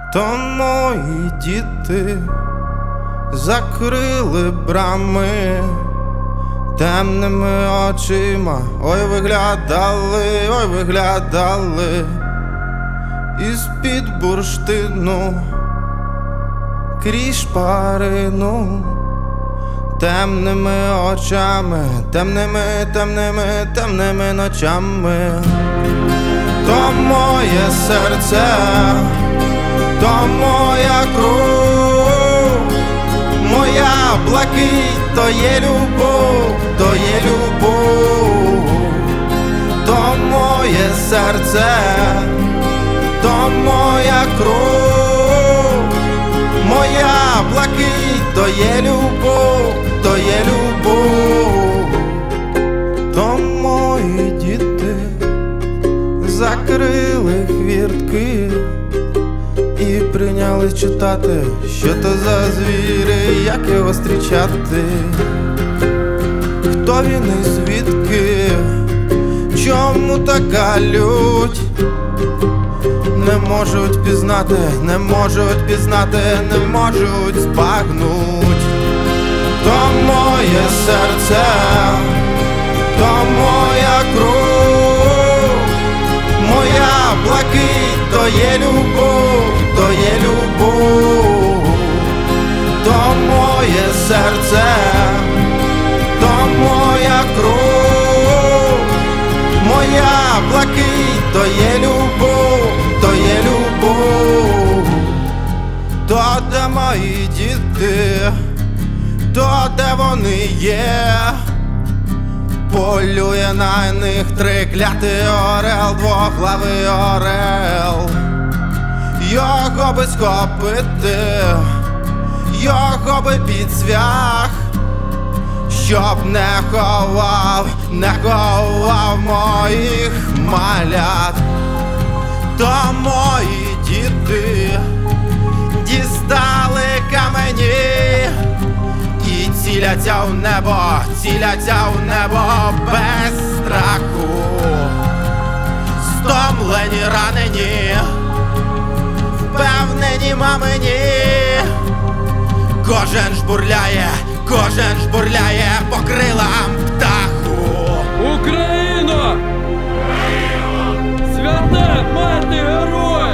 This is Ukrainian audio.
То мої діти закрили брами темними очима, ой виглядали із-під бурштину крізь шпарину, темними очами, темними ночами. То моє серце, то моя кров, моя блакить, то є любов, то моє серце, то моя кров, моя блакить, то є любов, то мої діти закрили хвіртки і прийнялись читати, що то за звіри, як його зустрічати, хто він і звідки, чому така лють. Не можуть пізнати, не можуть збагнуть. То моє серце, то моя кров, моя блакить, то є любов, то моє серце, то моя кров, моя блакить, то є любов, то де мої діти, то де вони є, полює на них триклятий орел, двоглавий орел. Його би схопити, його би під цвях, щоб не ховав моїх малят. То мої діти дістали камені і ціляться в небо без страху. Стомлені, ранені, впевнені мамині, кожен жбурляє по крилам птаху. Україно! Свята мати героїв!